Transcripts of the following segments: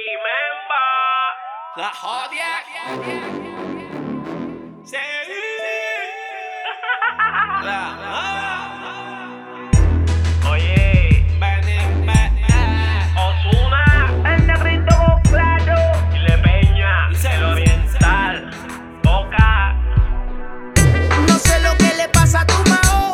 Memba. La jodia. Sí. Oye, Ozuna, el negrito claro, y Le Peña, el oriental, Boca. No sé lo que le pasa a tu mao.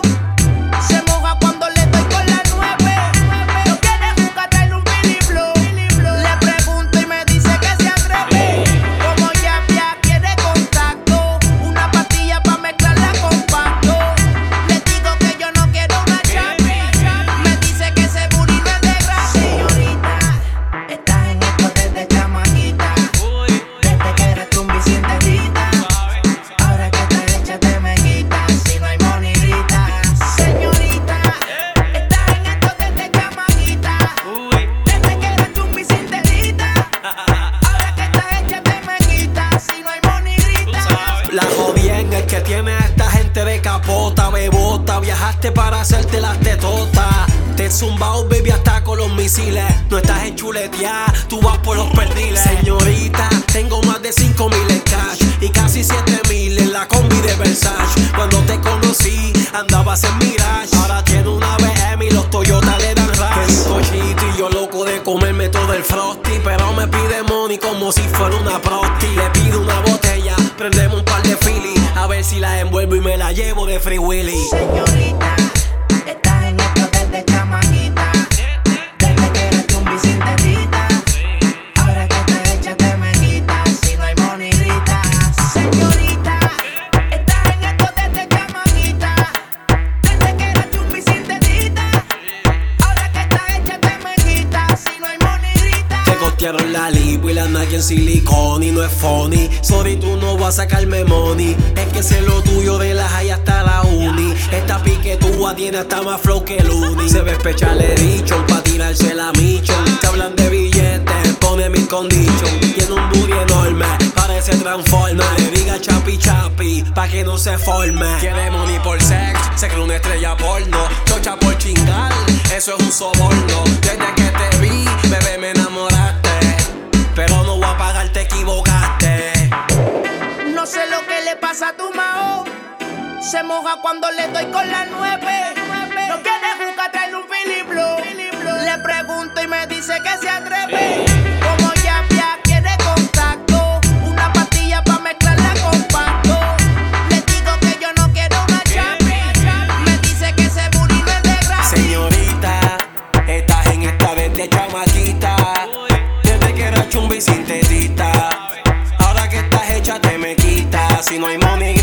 Se moja cuando le doy con la 9. No quiere jugar, traerle un Billy Blue. Le pregunto y me dice que se atreve. Como ya quiere contacto, una pastilla pa' mezclarla con pasto. Le digo que yo no quiero una chapi. Me dice que ese booty no es de gratis. Señorita, estás en esto desde chamaquita. Desde que eres tú mi cienterita. Ahora que estás hecha te me quitas. Si no hay monedita. Señorita, estás en esto desde chamaquita. Desde que eres tú mi cienterita. Ahora que estás hecha te me quitas. Si no hay monedita. La jodien es que tiene a esta gente de capota, bebota. Viajaste para hacerte las tetotas. Te zumbao, baby, hasta con los misiles. No estás en chuletear, tú vas por los perdiles. Señorita, tengo más de 5,000 en cash y casi 7,000 en la combi de Versace. Cuando te conocí, andabas en Mirage. Ahora tiene una BM y los Toyota le dan rash. Que cochito y yo loco de comerme todo el frosty. Pero me pide money como si fuera una prosti. Le pido una botella, prendemos un par de Philly. A ver si la envuelvo y me la llevo de Free Willy. Señorita, estás en esto desde chamaquita. Desde que eres tú mi cienterita. Ahora que estás hecha te me quitas. Si no hay monedita. Señorita, estás en esto desde chamaquita. Desde que eres tú mi cienterita. Ahora que estás hecha te me quitas. Si no hay monedita. Te costearon la lipo y la nalga en silicone y no es funny. Sorry, tú no vas a sacarme money. Es que sé lo tuyo de la high hasta la uni. Esta piquetúa tiene hasta más flow que el uni. Se ve especial dicho pa' tirarse la michon. Te hablan de billetes, pone mis conditions. Tiene un booty enorme, parece transforma. Le diga chapi chapi, pa' que no se forme. Quiere money por sex, se cree una estrella porno. Chocha por chingar, eso es un soborno. Desde que te vi, bebé, me enamoraste. Pero no voy a pagar, te equivocaste. No sé lo que le pasa a tu mao. Se moja cuando le doy con la 9. No quiere jugar, traerle un Billy Blue. Le pregunto y me dice que se atreve. Como ya quiere contacto, una pastilla pa' mezclarla con pasto. Le digo que yo no quiero una chapi. Me dice que ese booty no es de gratis. Señorita, estás en esta desde chamaquita. Desde que era chumbi sintetita. Ahora que estás hecha te me quitas. Si no hay money